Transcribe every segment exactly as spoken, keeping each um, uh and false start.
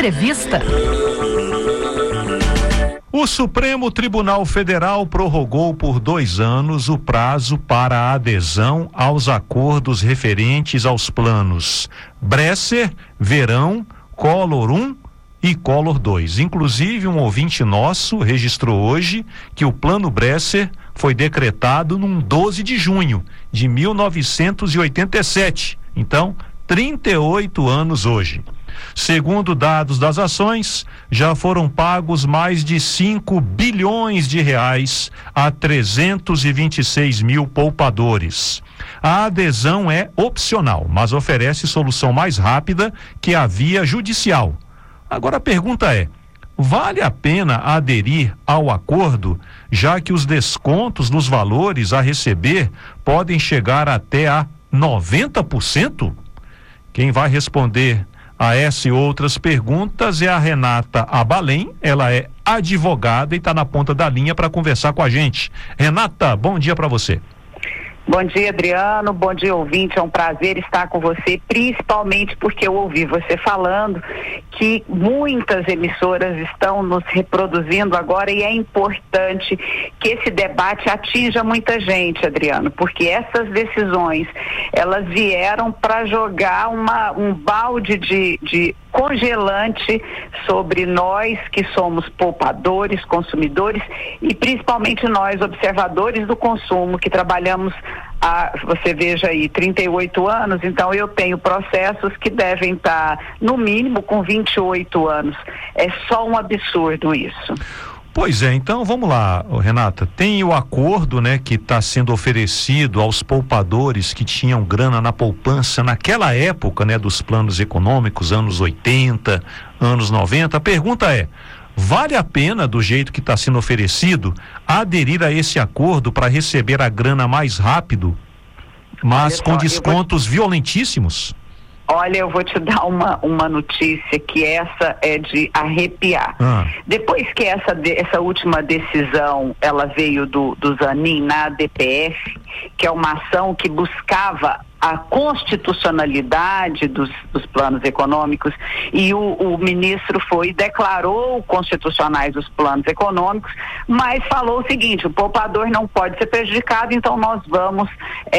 Entrevista. O Supremo Tribunal Federal prorrogou por dois anos o prazo para a adesão aos acordos referentes aos planos Bresser, Verão, Collor um e Collor dois. Inclusive, um ouvinte nosso registrou hoje que o plano Bresser foi decretado num doze de junho de mil novecentos e oitenta e sete. Então, trinta e oito anos hoje. Segundo dados das ações, já foram pagos mais de cinco bilhões de reais a trezentos e vinte e seis mil poupadores. A adesão é opcional, mas oferece solução mais rápida que a via judicial. Agora a pergunta é: vale a pena aderir ao acordo, já que os descontos nos valores a receber podem chegar até a noventa por cento? Quem vai responder a essa e outras perguntas é a Renata Abalém. Ela é advogada e está na ponta da linha para conversar com a gente. Renata, bom dia para você. Bom dia, Adriano, bom dia, ouvinte, é um prazer estar com você, principalmente porque eu ouvi você falando que muitas emissoras estão nos reproduzindo agora e é importante que esse debate atinja muita gente, Adriano, porque essas decisões, elas vieram para jogar uma, um balde de, de congelante sobre nós que somos poupadores, consumidores e principalmente nós, observadores do consumo, que trabalhamos há, você veja aí, trinta e oito anos, então eu tenho processos que devem estar, no mínimo, com vinte e oito anos. É só um absurdo isso. Pois é, então vamos lá, Renata, tem o acordo, né, que está sendo oferecido aos poupadores que tinham grana na poupança naquela época, né, dos planos econômicos, anos oitenta, anos noventa. A pergunta é: vale a pena, do jeito que está sendo oferecido, aderir a esse acordo para receber a grana mais rápido, mas com descontos violentíssimos? Olha, eu vou te dar uma, uma notícia que essa é de arrepiar. Ah. Depois que essa, essa última decisão, ela veio do, do Zanin na D P F, que é uma ação que buscava a constitucionalidade dos, dos planos econômicos, e o, o ministro foi e declarou constitucionais os planos econômicos, mas falou o seguinte: o poupador não pode ser prejudicado, então nós vamos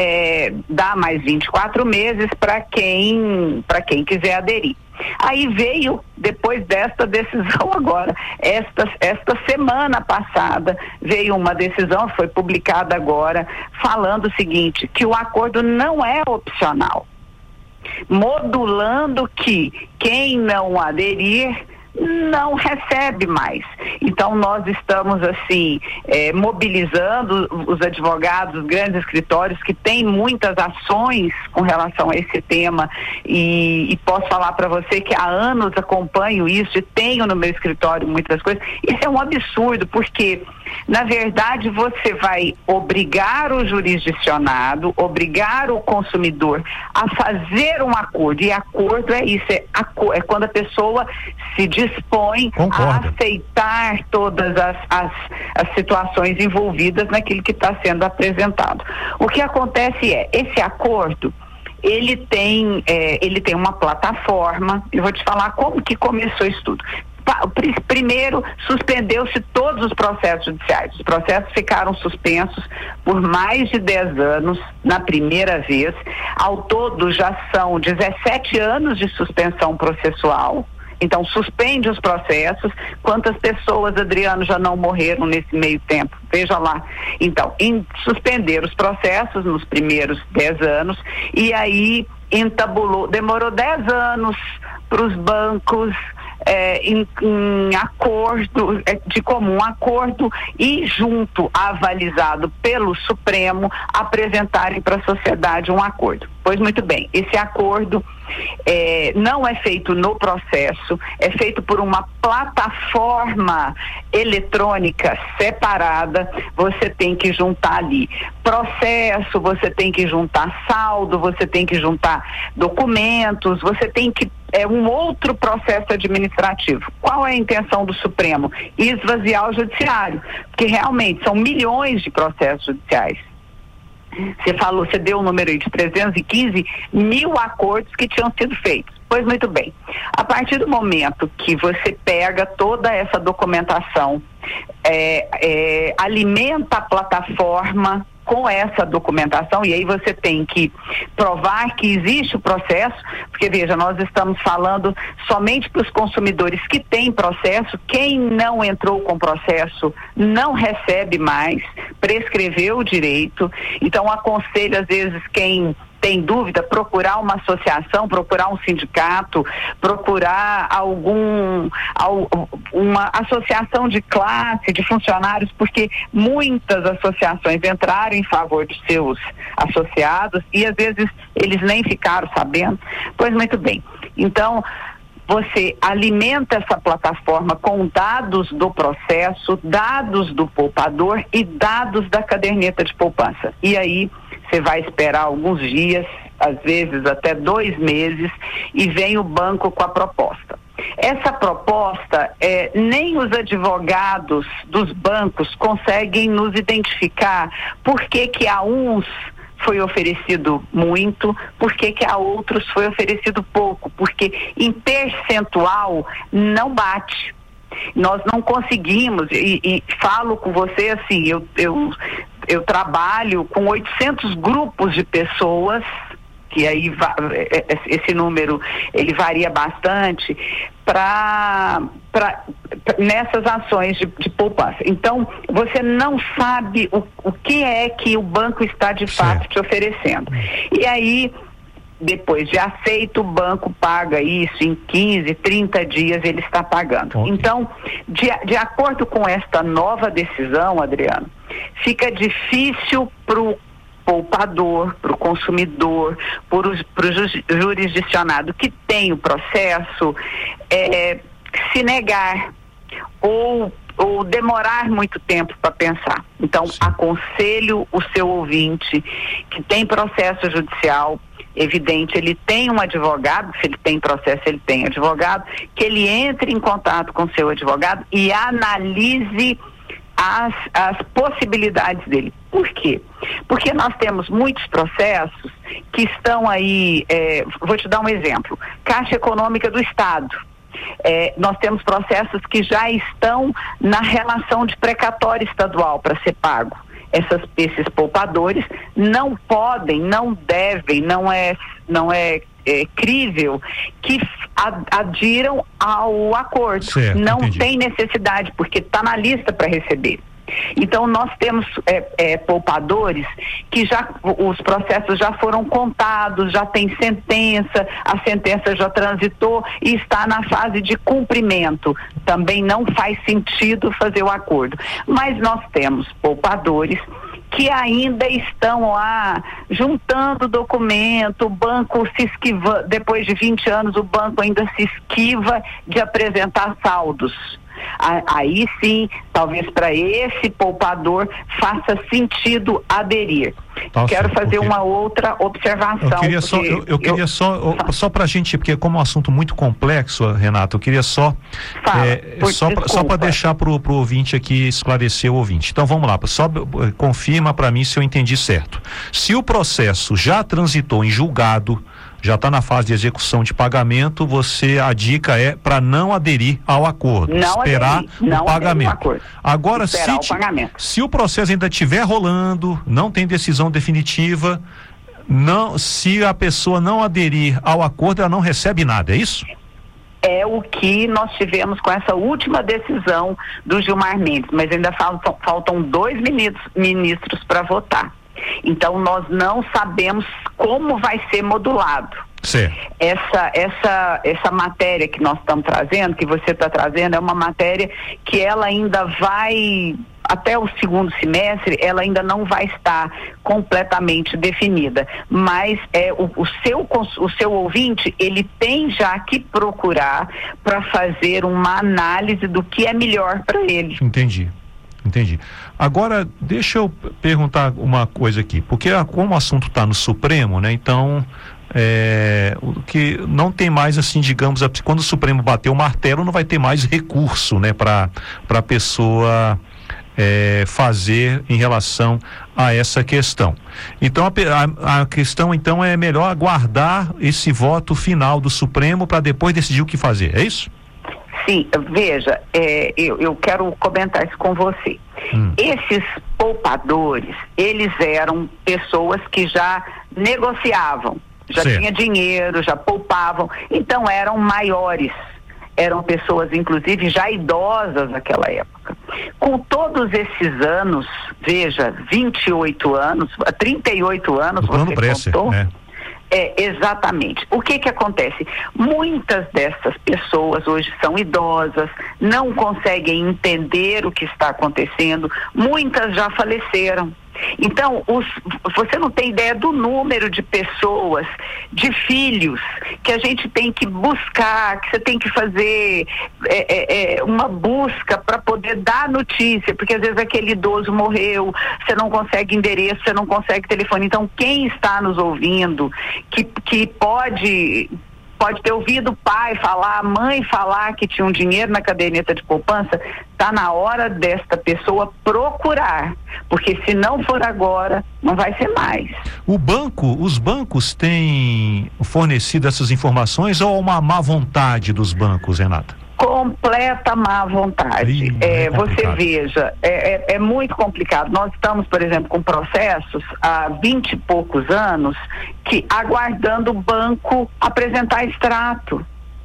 é, dar mais vinte e quatro meses para quem, para quem quiser aderir. Aí veio, depois desta decisão agora, esta, esta semana passada, veio uma decisão, foi publicada agora, falando o seguinte, que o acordo não é opcional, modulando que quem não aderir não recebe mais. Então nós estamos assim eh, mobilizando os advogados, os grandes escritórios que têm muitas ações com relação a esse tema, e, e posso falar para você que há anos acompanho isso e tenho no meu escritório muitas coisas. Isso é um absurdo, porque na verdade você vai obrigar o jurisdicionado, obrigar o consumidor a fazer um acordo, e acordo é isso, é, é quando a pessoa se dispõe Concordo. a aceitar todas as, as, as situações envolvidas naquilo que está sendo apresentado. O que acontece é, esse acordo, ele tem, é, ele tem uma plataforma. Eu vou te falar como que começou isso tudo. Primeiro, suspendeu-se todos os processos judiciais. Os processos ficaram suspensos por mais de dez anos, na primeira vez. Ao todo, já são dezessete anos de suspensão processual. Então, suspende os processos. Quantas pessoas, Adriano, já não morreram nesse meio tempo? Veja lá. Então, em suspender os processos nos primeiros dez anos, e aí entabulou, demorou dez anos para os bancos É, em, em acordo, é, de comum acordo e junto avalizado pelo Supremo, apresentarem para a sociedade um acordo. Pois muito bem, esse acordo é, não é feito no processo, é feito por uma plataforma eletrônica separada. Você tem que juntar ali processo, você tem que juntar saldo, você tem que juntar documentos, você tem que é um outro processo administrativo. Qual é a intenção do Supremo? Esvaziar o judiciário, porque realmente são milhões de processos judiciais. Você falou, você deu o número aí de trezentos e quinze mil acordos que tinham sido feitos. Pois muito bem. A partir do momento que você pega toda essa documentação, é, é, alimenta a plataforma com essa documentação, e aí você tem que provar que existe o processo, porque veja, nós estamos falando somente para os consumidores que têm processo. Quem não entrou com processo não recebe mais, prescreveu o direito. Então aconselho às vezes quem tem dúvida, procurar uma associação, procurar um sindicato, procurar algum, uma associação de classe, de funcionários, porque muitas associações entraram em favor dos seus associados e às vezes eles nem ficaram sabendo. Pois muito bem. Então, você alimenta essa plataforma com dados do processo, dados do poupador e dados da caderneta de poupança. E aí você vai esperar alguns dias, às vezes até dois meses, e vem o banco com a proposta. Essa proposta, é, nem os advogados dos bancos conseguem nos identificar por que que a uns foi oferecido muito, por que que a outros foi oferecido pouco, porque em percentual não bate. Nós não conseguimos, e, e falo com você assim, eu, eu, eu trabalho com oitocentos grupos de pessoas, que aí esse número ele varia bastante, para nessas ações de, de poupança. Então, você não sabe o, o que é que o banco está de fato te oferecendo. E aí, depois de aceito, o banco paga isso em quinze, trinta dias, ele está pagando. Okay. Então, de, de acordo com esta nova decisão, Adriano, fica difícil para o poupador, para o consumidor, para o jurisdicionado que tem o processo, é, se negar ou, ou demorar muito tempo para pensar. Então, sim, aconselho o seu ouvinte que tem processo judicial, evidente, ele tem um advogado, se ele tem processo, ele tem advogado, que ele entre em contato com o seu advogado e analise as, as possibilidades dele. Por quê? Porque nós temos muitos processos que estão aí, é, vou te dar um exemplo, Caixa Econômica do Estado. É, nós temos processos que já estão na relação de precatório estadual para ser pago. Essas, esses poupadores não podem, não devem, não é, não é, é crível que adiram ao acordo. Certo, não entendi. Tem necessidade, porque está na lista para receber. Então nós temos é, é, poupadores que já, os processos já foram contados, já tem sentença, a sentença já transitou e está na fase de cumprimento. Também não faz sentido fazer o acordo. Mas nós temos poupadores que ainda estão lá juntando documento, o banco se esquiva, depois de vinte anos o banco ainda se esquiva de apresentar saldos. Aí sim, talvez para esse poupador faça sentido aderir. Nossa, quero fazer porque... uma outra observação. Eu queria só, eu, eu queria eu... só, só para a gente, porque como é um assunto muito complexo, Renato, eu queria só, Fala, é, por, só pra, só para deixar para o ouvinte aqui esclarecer o ouvinte. Então vamos lá, só confirma para mim se eu entendi certo. Se o processo já transitou em julgado, já está na fase de execução de pagamento, você, a dica é para não aderir ao acordo, não esperar aderir, o não pagamento. Acordo. Agora, se, o pagamento. se o processo ainda estiver rolando, não tem decisão definitiva, não, se a pessoa não aderir ao acordo, ela não recebe nada, é isso? É o que nós tivemos com essa última decisão do Gilmar Mendes, mas ainda faltam, faltam dois ministros, ministros para votar. Então nós não sabemos como vai ser modulado. Sim. Essa, essa, essa matéria que nós estamos trazendo, que você está trazendo, é uma matéria que ela ainda vai, até o segundo semestre, ela ainda não vai estar completamente definida. Mas é, o, o, seu, o seu ouvinte, ele tem já que procurar para fazer uma análise do que é melhor para ele. Entendi. Entendi. Agora, deixa eu perguntar uma coisa aqui, porque como o assunto está no Supremo, né? Então, é, o que não tem mais, assim, digamos, quando o Supremo bater o martelo, não vai ter mais recurso, né? Para para a pessoa é, fazer em relação a essa questão. Então a, a, a questão então é melhor aguardar esse voto final do Supremo para depois decidir o que fazer, é isso? Sim, veja, é, eu, eu quero comentar isso com você. Hum. Esses poupadores, eles eram pessoas que já negociavam, já certo. Tinha dinheiro, já poupavam, então eram maiores, eram pessoas inclusive já idosas naquela época. Com todos esses anos, veja, vinte e oito anos, trinta e oito anos, o você Bresser, contou, né? É, exatamente. O que que acontece? Muitas dessas pessoas hoje são idosas, não conseguem entender o que está acontecendo, muitas já faleceram. Então, os, você não tem ideia do número de pessoas, de filhos, que a gente tem que buscar, que você tem que fazer é, é, uma busca para poder dar notícia, porque às vezes aquele idoso morreu, você não consegue endereço, você não consegue telefone. Então, quem está nos ouvindo, que, que pode... pode ter ouvido o pai falar, a mãe falar que tinha um dinheiro na caderneta de poupança, está na hora desta pessoa procurar, porque se não for agora, não vai ser mais. O banco, os bancos têm fornecido essas informações ou uma má vontade dos bancos, Renata? Completa má vontade. Ih, é, é você veja, é, é, é muito complicado. Nós estamos, por exemplo, com processos há vinte e poucos anos que aguardando o banco apresentar extrato.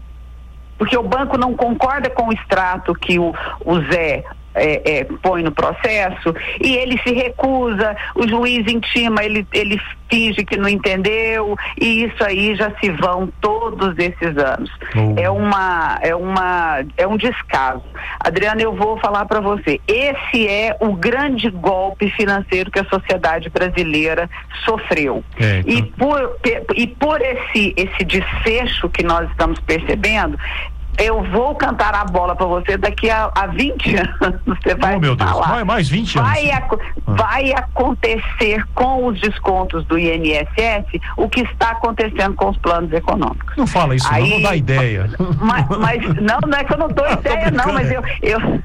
Porque o banco não concorda com o extrato que o, o Zé É, é, põe no processo e ele se recusa, o juiz intima, ele, ele finge que não entendeu e isso aí já se vão todos esses anos. Uhum. É uma, é uma, é um descaso. Adriana, eu vou falar para você, esse é o grande golpe financeiro que a sociedade brasileira sofreu. É, então... e, por, e por esse, esse desfecho que nós estamos percebendo, eu vou cantar a bola para você daqui a, a vinte anos. Você vai oh, meu Deus, falar. Mais, mais vinte vai anos. Ac- ah. Vai acontecer com os descontos do I N S S o que está acontecendo com os planos econômicos. Não fala isso, Aí, não, não dá ideia. Mas, mas não, não é que eu não dou ideia, não, mas eu, eu,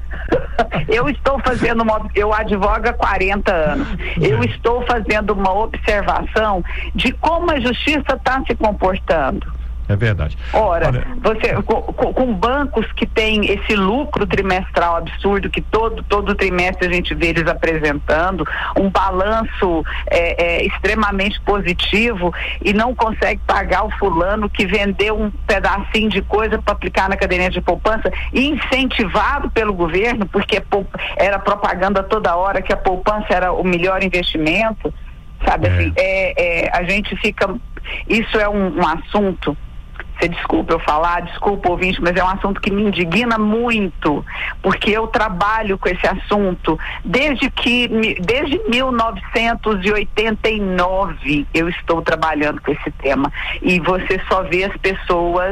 eu estou fazendo uma. Eu advogo há quarenta anos. Eu estou fazendo uma observação de como a justiça está se comportando. É verdade. Ora, Olha... você, com, com bancos que têm esse lucro trimestral absurdo, que todo, todo trimestre a gente vê eles apresentando, um balanço é, é, extremamente positivo e não consegue pagar o fulano que vendeu um pedacinho de coisa para aplicar na caderneta de poupança, incentivado pelo governo, porque era propaganda toda hora que a poupança era o melhor investimento, sabe? É. Assim, é, é, a gente fica... Isso é um, um assunto... Você desculpa eu falar, desculpa ouvinte, mas é um assunto que me indigna muito, porque eu trabalho com esse assunto desde que, desde mil novecentos e oitenta e nove eu estou trabalhando com esse tema e você só vê as pessoas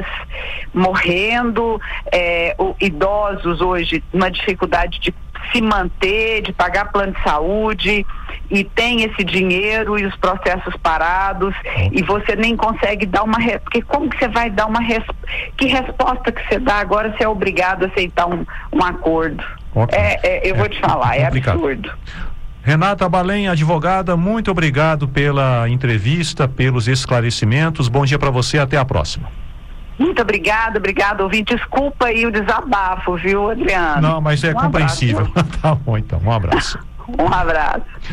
morrendo, é, o, idosos hoje, uma dificuldade de se manter, de pagar plano de saúde e tem esse dinheiro e os processos parados e você nem consegue dar uma re... porque como que você vai dar uma res... que resposta que você dá agora se é obrigado a aceitar um, um acordo? Okay. É, é, eu é, vou te falar, é, é absurdo. Renata Balém, advogada, muito obrigado pela entrevista, pelos esclarecimentos. Bom dia para você, até a próxima. Muito obrigada, obrigado, ouvinte. Desculpa aí o desabafo, viu, Adriano? Não, mas é um compreensível. Tá bom, então. Um abraço. Um abraço.